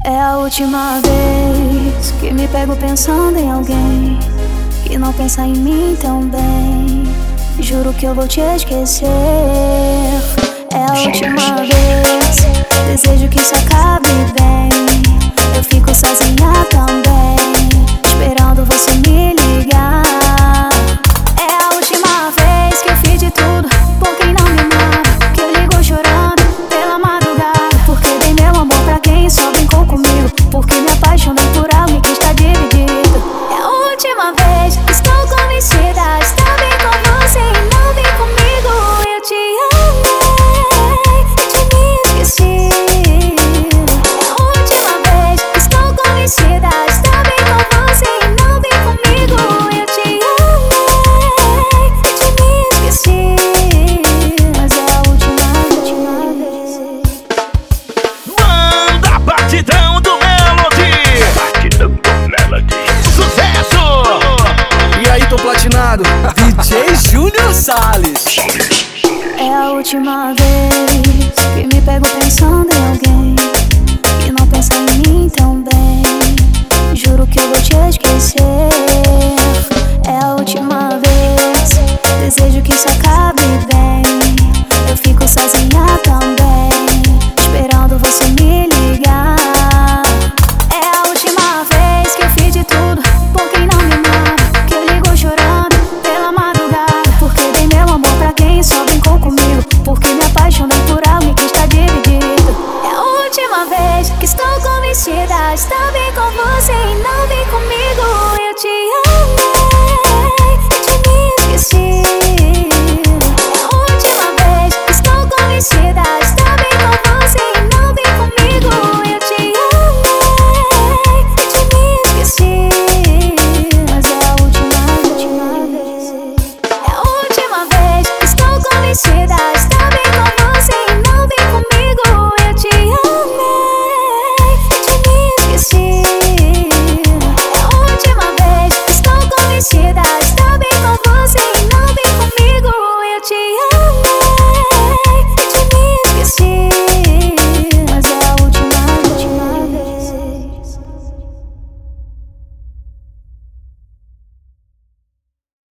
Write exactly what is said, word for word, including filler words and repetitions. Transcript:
É a última vez que me pego pensando em alguém que não pensa em mim tão bem. Juro que eu vou te esquecer. É a última vez, desejo que isso acabe bem. Eu fico sozinha também, esperando você me ligar. É a última vez que eu fiz de tudo por quem não me amava, que eu ligo chorando pela madrugada, porque dei meu amor pra quem só brincou comigo, porque me apaixonei por alguém que está dividido. É a última vez, estou convencida, está bem com você e não vem comigo. Eu te amei e te me esqueci. É a última vez, estou convencida, está bem com você e não vem comigo. Eu te amei e te me esqueci, mas é a última, última vez. Manda batidão do Melody, batidão do Melody, sucesso! E aí, tô platinado, D J Júnior Salles. É a última vez que me pego pensando em alguém que não pensa em mim tão bem. Juro que eu vou te esquecer. É a última vez, desejo que isso acabe bem. Eu fico sozinha também, esperando você me ligar. É a última vez que eu fiz de tudo por quem não me amava, que eu ligo chorando pela madrugada, porque dei meu amor pra quem só brincou comigo, porque me apaixonei por alguém que está dividido. É a última vez que estou convencida, está bem com você e não vem comigo. Eu te amo.